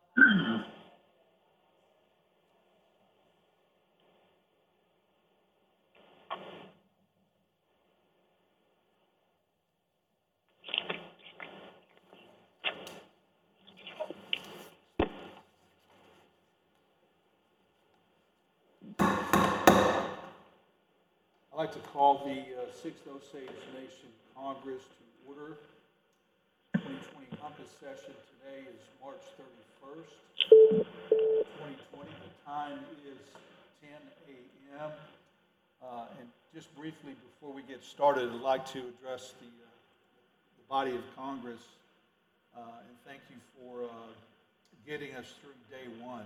I'd like to call the Sixth Osage Nation Congress to order. 2020 Compass session today is March 31st, 2020. The time is 10 a.m. And just briefly before we get started, I'd like to address the body of Congress and thank you for getting us through day one.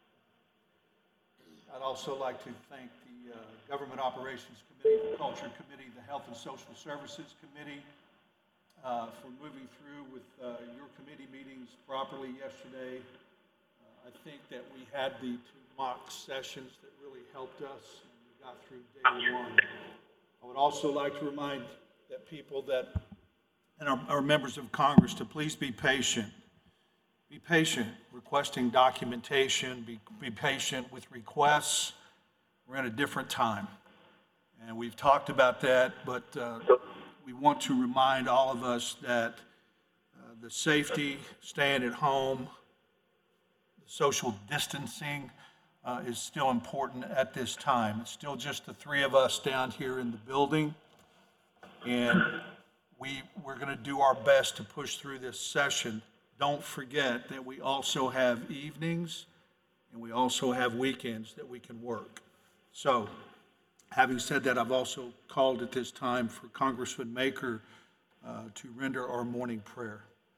I'd also like to thank the Government Operations Committee, the Culture Committee, the Health and Social Services Committee for moving through with your committee meetings properly yesterday. I think that we had the two mock sessions that really helped us, and we got through day one. I would also like to remind that people that, and our members of Congress, to please be patient. Be patient requesting documentation, be patient with requests. We're in a different time. And we've talked about that, but we want to remind all of us that the safety, staying at home, the social distancing is still important at this time. It's still just the three of us down here in the building. And we're going to do our best to push through this session. Don't forget that we also have evenings and we also have weekends that we can work. So, having said that, I've also called at this time for Congressman Maker to render our morning prayer.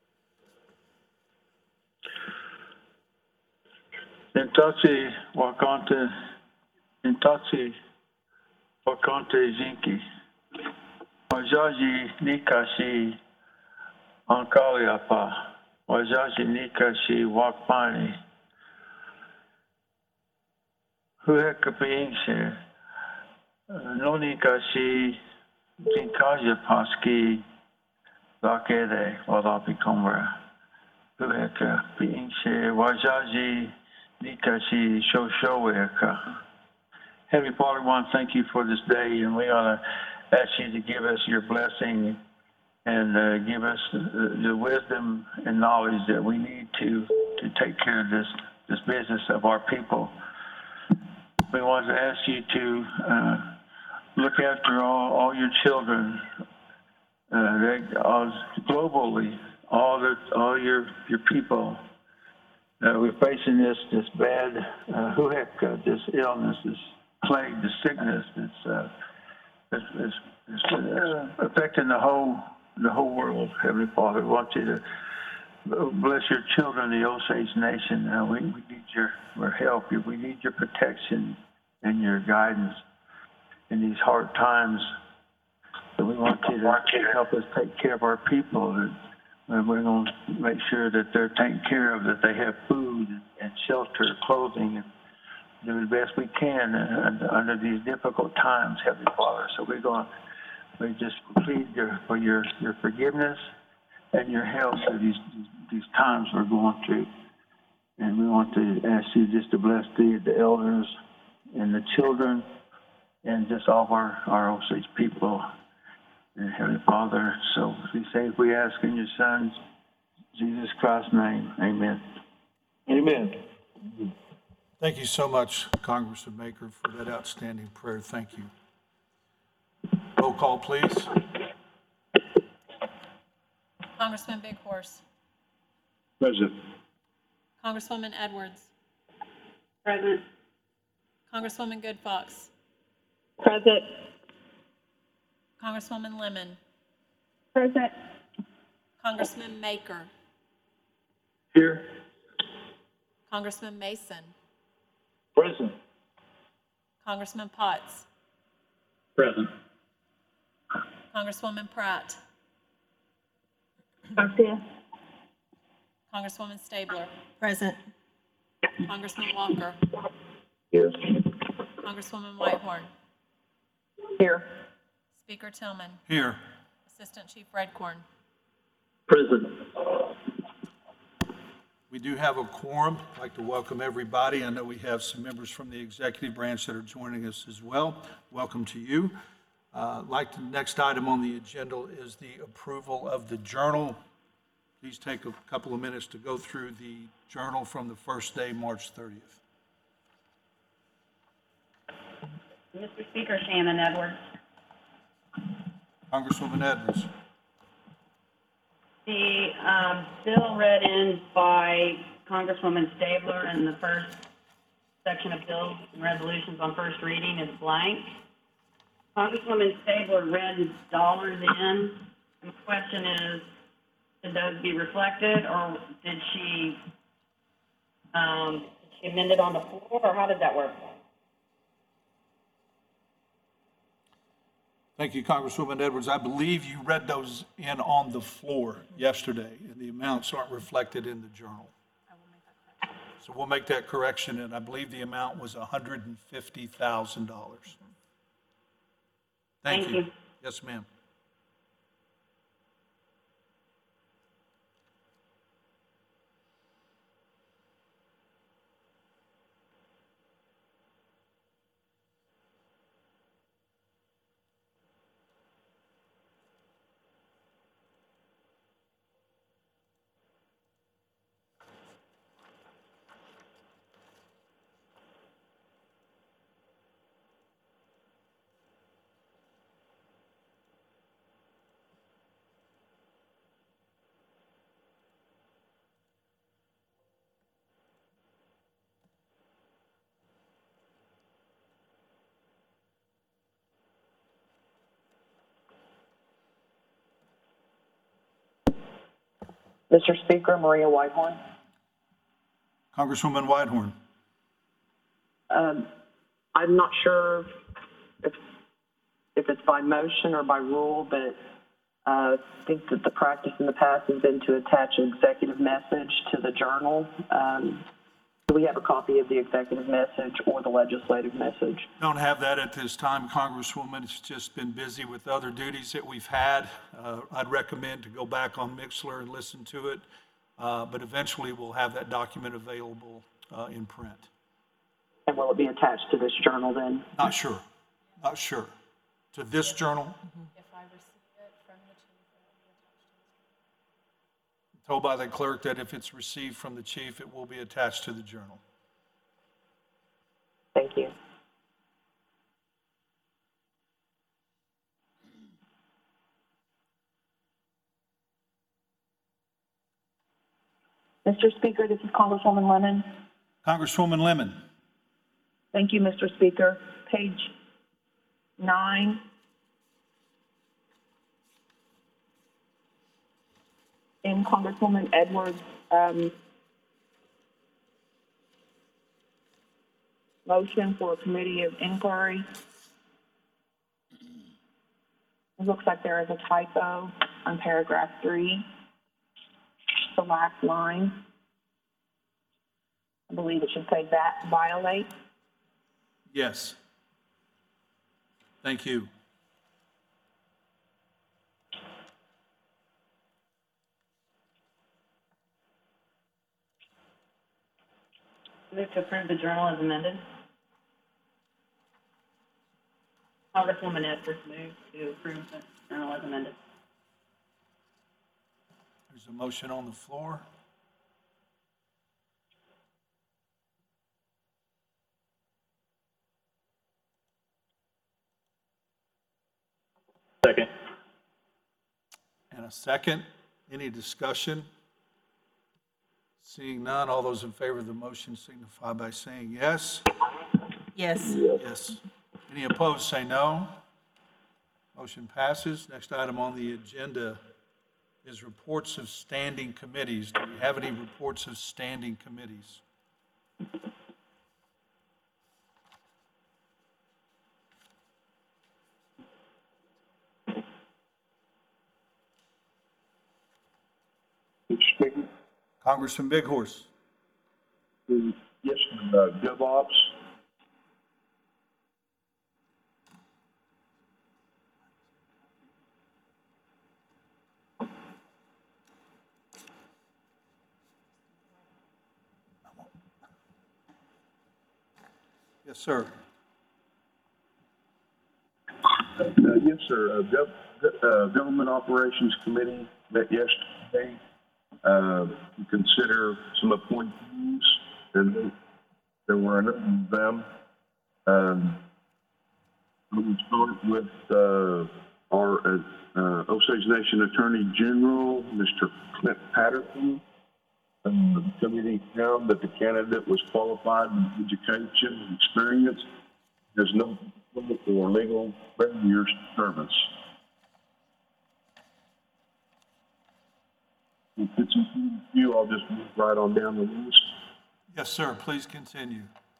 Intaci wakante zinki. Wajaji nikashi ankaliapa. Wajaji nikashi wakpani. Huekapiinse. Nonikashi zinkaja paski lakede walapikomra. Huekapiinse. Wajaji nikashi shoshoweka. Heavenly Father, we want to thank you for this day, and we want to ask you to give us your blessing and give us the wisdom and knowledge that we need to take care of this business of our people. We want to ask you to look after all your children globally, all your people. We're facing this bad this illness, this plague, this sickness that's affecting the whole world. Heavenly Father, we want you to bless your children, the Osage Nation. We need your help. We need your protection and your guidance in these hard times. So we want you to help us take care of our people. And we're going to make sure that they're taken care of, that they have food and shelter, clothing, and do the best we can under these difficult times, Heavenly Father. So we just plead for your forgiveness and your help through these times we're going through. And we want to ask you just to bless the elders and the children and just all of our Osage people. And Heavenly Father, so we ask in your Son, Jesus Christ's name. Amen. Amen. Thank you so much, Congressman Maker, for that outstanding prayer. Thank you. Roll call, please. Congressman Big Horse. Present. Congresswoman Edwards. Present. Congresswoman Good Fox. Present. Congresswoman Lemon. Present. Congressman Maker. Here. Congressman Mason. Present. Congressman Potts. Present. Congresswoman Pratt. Garcia. Congresswoman Stabler. Present. Congressman Walker. Here. Congresswoman Whitehorn. Here. Speaker Tillman. Here. Assistant Chief Redcorn. Present. We do have a quorum. I'd like to welcome everybody. I know we have some members from the executive branch that are joining us as well. Welcome to you. The next item on the agenda is the approval of the journal. Please take a couple of minutes to go through the journal from the first day, March 30th. Mr. Speaker, Shannon Edwards. Congresswoman Edwards. The bill read in by Congresswoman Stabler in the first section of bills and resolutions on first reading is blank. Congresswoman Stabler read dollars in, and the question is, did those be reflected, or did she amend it on the floor, or how did that work? Thank you, Congresswoman Edwards. I believe you read those in on the floor yesterday, and the amounts aren't reflected in the journal. So we'll make that correction, and I believe the amount was $150,000. Thank you. Yes, ma'am. Mr. Speaker, Maria Whitehorn. Congresswoman Whitehorn. I'm not sure if it's by motion or by rule, but I think that the practice in the past has been to attach an executive message to the journal. Do we have a copy of the executive message or the legislative message? Don't have that at this time, Congresswoman. It's just been busy with other duties that we've had. I'd recommend to go back on Mixler and listen to it, but eventually we'll have that document available in print. And will it be attached to this journal then? Not sure. To this journal? If I receive it from the chief, it will be attached to the Told by the clerk that if it's received from the chief, it will be attached to the journal. Thank you. Mr. Speaker, this is Congresswoman Lemon. Congresswoman Lemon. Thank you, Mr. Speaker. Page 9. In Congresswoman Edwards' motion for a committee of inquiry, it looks like there is a typo on paragraph 3, the last line. I believe it should say that violate. Yes. Thank you. Move to approve the journal as amended. Congresswoman Edwards moved to approve the journal as amended. There's a motion on the floor. Second. And a second. Any discussion? Seeing none, all those in favor of the motion signify by saying yes. Yes. Yes. Any opposed, say no. Motion passes. Next item on the agenda is reports of standing committees. Do we have any reports of standing committees? Mr. Speaker, Congressman Big Horse. yes, GovOps. Yes, sir. Yes, sir. Government Operations Committee met yesterday to consider some appointees, and there were a number of them. We will start with our Osage Nation Attorney General, Mr. Clint Patterson. The committee found that the candidate was qualified in education and experience, has no political or legal barriers to service. If it's in you, I'll just move right on down the list. Yes, sir. Please continue.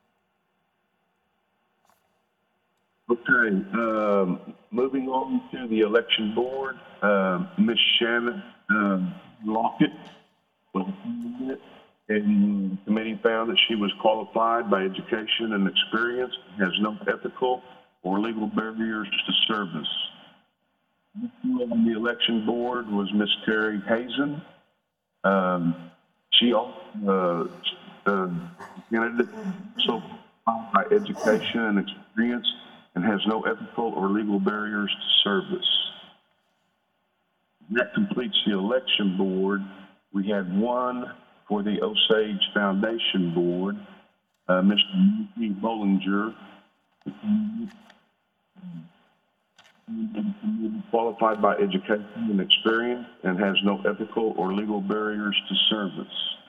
Okay, moving on to the election board, Ms. Shannon Lockett was appointed, and the committee found that she was qualified by education and experience, has no ethical or legal barriers to service. On the election board was Ms. Terry Hazen. She also, candidate, so by education and experience, and has no ethical or legal barriers to service. That completes the election board. We had one for the Osage Foundation Board, Mr. Mickey Bollinger, qualified by education and experience and has no ethical or legal barriers to service.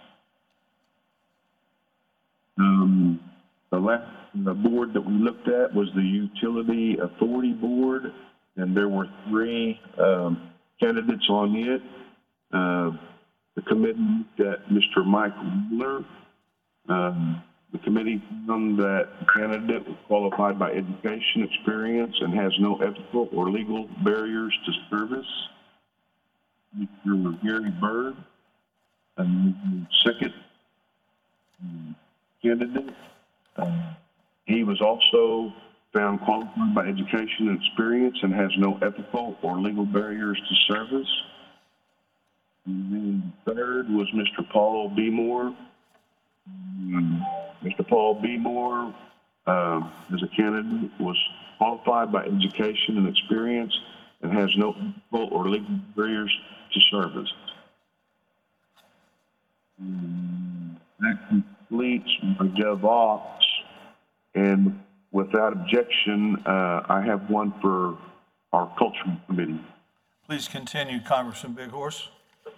The board that we looked at was the Utility Authority Board, and there were 3 candidates on it. The committee looked at Mr. Mike Wheeler. The committee found that the candidate was qualified by education experience and has no ethical or legal barriers to service. Mr. Gary Bird, second candidate. He was also found qualified by education and experience and has no ethical or legal barriers to service. And then third was Mr. Paul B. Moore. Mr. Paul B. Moore, as a candidate, was qualified by education and experience and has no ethical or legal barriers to service. That completes my GovOps. And without objection, I have one for our Cultural Committee. Please continue, Congressman Big Horse.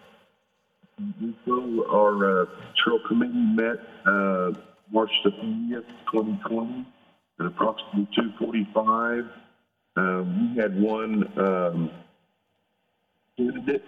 Our Cultural Committee met March the 30th, 2020 at approximately 2:45. We had one candidate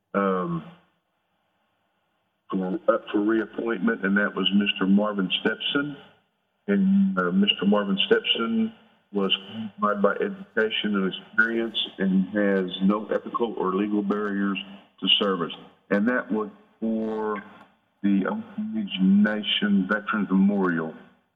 up for reappointment, and that was Mr. Marvin Stepson. And Mr. Marvin Stepson was qualified by education and experience and has no ethical or legal barriers to service. And that was for the Osage Nation Veterans Memorial.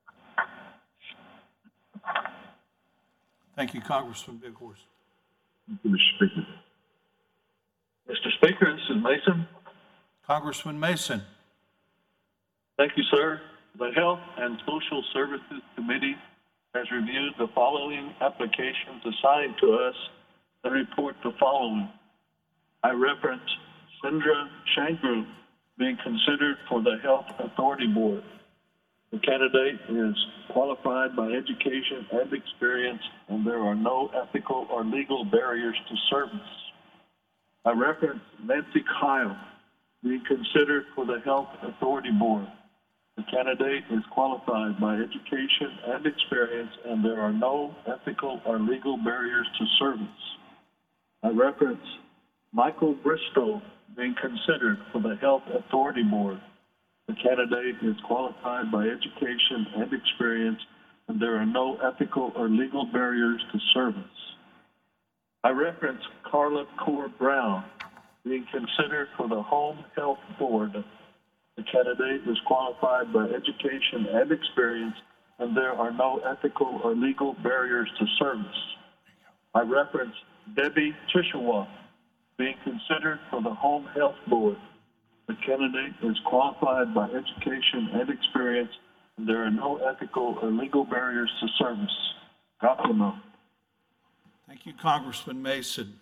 Thank you, Congressman Big Horse. Thank you, Mr. Speaker. Mr. Speaker, this is Mason. Congressman Mason. Thank you, sir. The Health and Social Services Committee has reviewed the following applications assigned to us and report the following. I reference Sindra Shankru being considered for the Health Authority Board. The candidate is qualified by education and experience, and there are no ethical or legal barriers to service. I reference Nancy Kyle being considered for the Health Authority Board. The candidate is qualified by education and experience, and there are no ethical or legal barriers to service. I reference Michael Bristow being considered for the Health Authority Board. The candidate is qualified by education and experience, and there are no ethical or legal barriers to service. I reference Carla Core Brown being considered for the Home Health Board. The candidate is qualified by education and experience, and there are no ethical or legal barriers to service. I reference Debbie Tishawa being considered for the Home Health Board. The candidate is qualified by education and experience, There are no ethical or legal barriers to service. God promote. Thank you, Congressman Mason.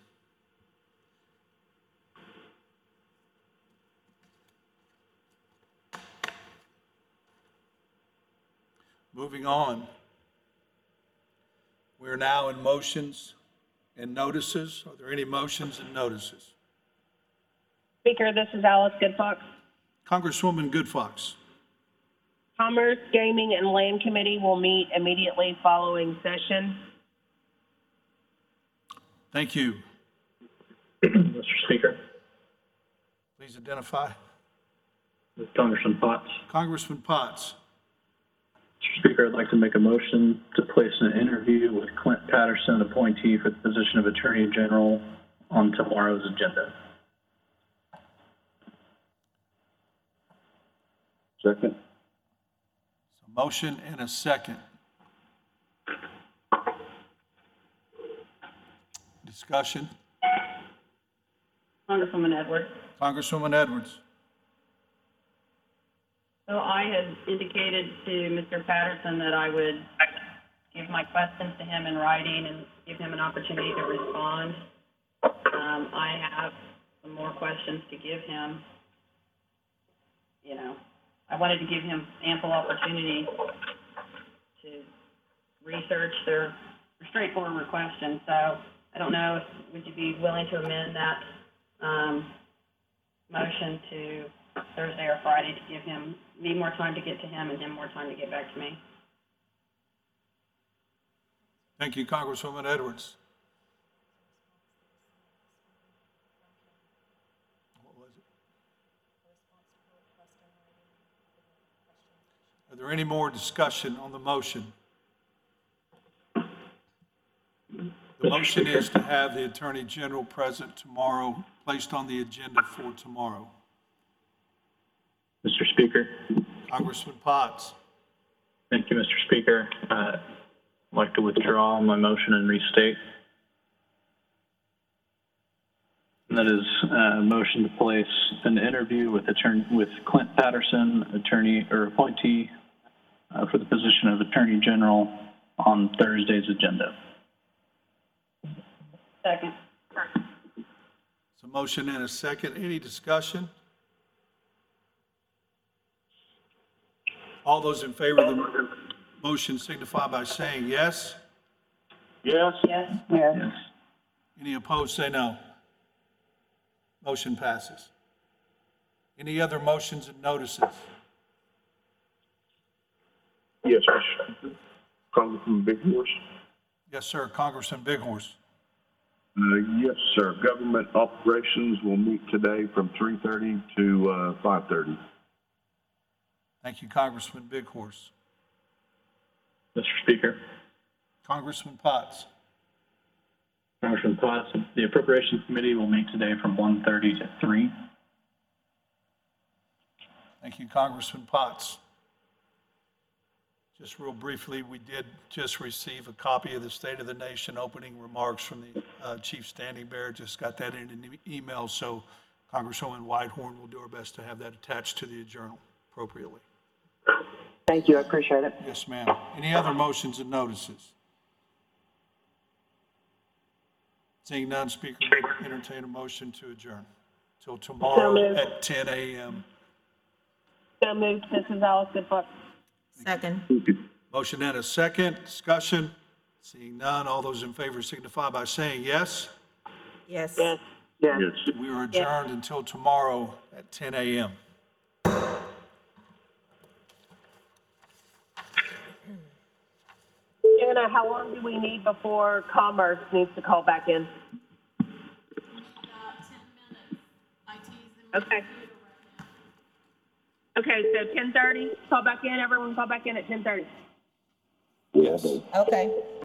Moving on. We're now in motions and notices. Are there any motions and notices? Speaker, this is Alice Goodfox. Congresswoman Goodfox. Commerce, Gaming, and Land Committee will meet immediately following session. Thank you. Mr. Speaker, Please identify. Congressman Potts. Congressman Potts. Mr. Speaker, I'd like to make a motion to place an interview with Clint Patterson, appointee for the position of Attorney General, on tomorrow's agenda. Second. So motion and a second. Discussion. Congresswoman Edwards. Congresswoman Edwards. So I had indicated to Mr. Patterson that I would give my questions to him in writing and give him an opportunity to respond. I have some more questions to give him. You know, I wanted to give him ample opportunity to research their straightforward questions. So I don't know if, would you be willing to amend that motion to Thursday or Friday to give me more time to get to him and him more time to get back to me? Thank you, Congresswoman Edwards. What was it? Are there any more discussion on the motion? The motion is to have the Attorney General present tomorrow, placed on the agenda for tomorrow. Mr. Speaker. Congressman Potts. Thank you, Mr. Speaker. I'd like to withdraw my motion and restate. And that is a motion to place an interview with Clint Patterson, appointee for the position of Attorney General, on Thursday's agenda. Second. So motion and a second. Any discussion? All those in favor of the motion signify by saying yes. Yes? Yes. Yes. Yes. Any opposed, say no. Motion passes. Any other motions and notices? Yes, Mr. Congressman Big Horse. Yes, sir. Congressman Bighorse. Yes, sir. Government operations will meet today from 3:30 to 5:30. Thank you, Congressman Bighorse. Mr. Speaker. Congressman Potts. Congressman Potts, the Appropriations Committee will meet today from 1:30 to 3. Thank you, Congressman Potts. Just real briefly, we did just receive a copy of the State of the Nation opening remarks from the Chief Standing Bearer. Just got that in an email, so Congresswoman Whitehorn will do our best to have that attached to the journal appropriately. Thank you, I appreciate it. Yes, ma'am. Any other motions and notices? Seeing none, Speaker, would entertain a motion to adjourn till tomorrow at 10 a.m. So moved. This is Alice Goodfox. Second. Motion and a second. Discussion. Seeing none, all those in favor signify by saying yes. Yes. Yes. Yes. We are adjourned until tomorrow at 10 a.m. Anna, how long do we need before Commerce needs to call back in? Okay. Okay, so 10:30, call back in, everyone call back in at 10:30. Yes. Okay.